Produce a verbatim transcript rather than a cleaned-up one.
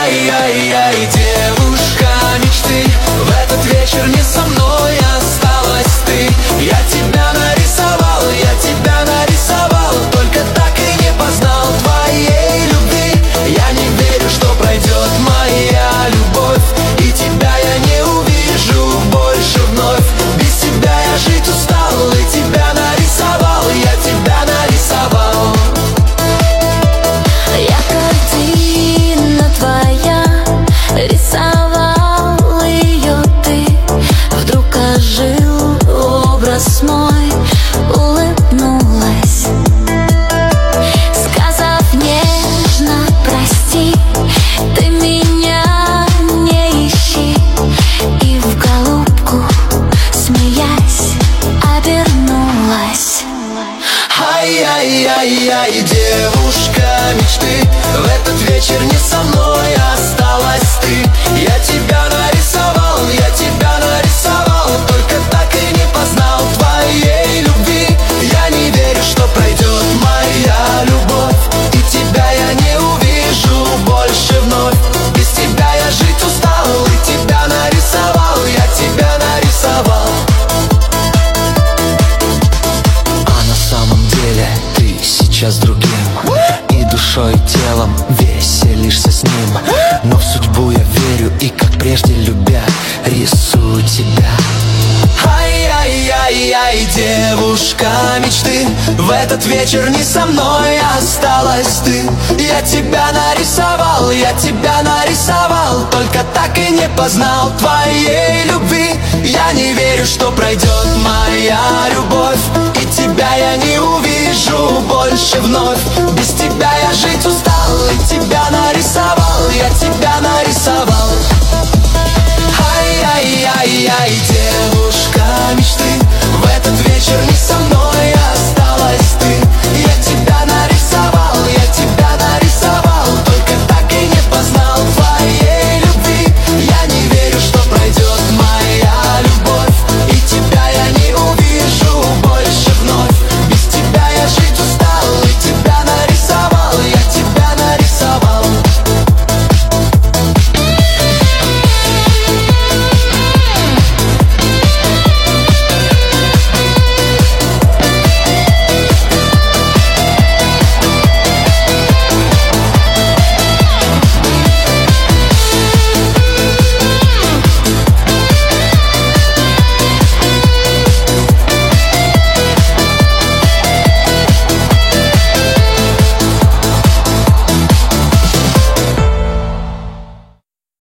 Ай-яй-яй-яй, девушка мечты, в этот вечер не со мной осталась ты. Я тебя нарисовал, я тебя нарисовал, только так и не познал твоей любви. Я не верю, что пройдет моя любовь, и тебя я не увижу больше вновь. Без тебя я жить устал, и тебя нарисовал, я тебя нарисовал. Я картина твоя, рисовал ее ты. Вдруг ожил образ мой, улыбнулась, сказав нежно: прости, ты меня не ищи. И в голубку, смеясь, обернулась. Ай-яй-яй-яй, девушка мечты, в этот вечер не со мной осталась ты. Я тебя нарисовал, я тебя нарисовал, только так и не познал твоей любви. Я не верю, что пройдет моя любовь, и тебя я не увижу больше вновь. Без тебя я жить устал, и тебя нарисовал, я тебя нарисовал. А на самом деле ты сейчас с другим, и душой, и телом веселишься с ним. Но в судьбу я верю, и как прежде любя, рисую тебя. Ай-яй-яй-яй, девушка мечты, в этот вечер не со мной осталась ты. Я тебя нарисовал, я тебя нарисовал, только так и не познал твоей любви. Я не верю, что пройдет моя любовь, и тебя я не увижу больше вновь. Без тебя я жить устал, и тебя нарисовал, я тебя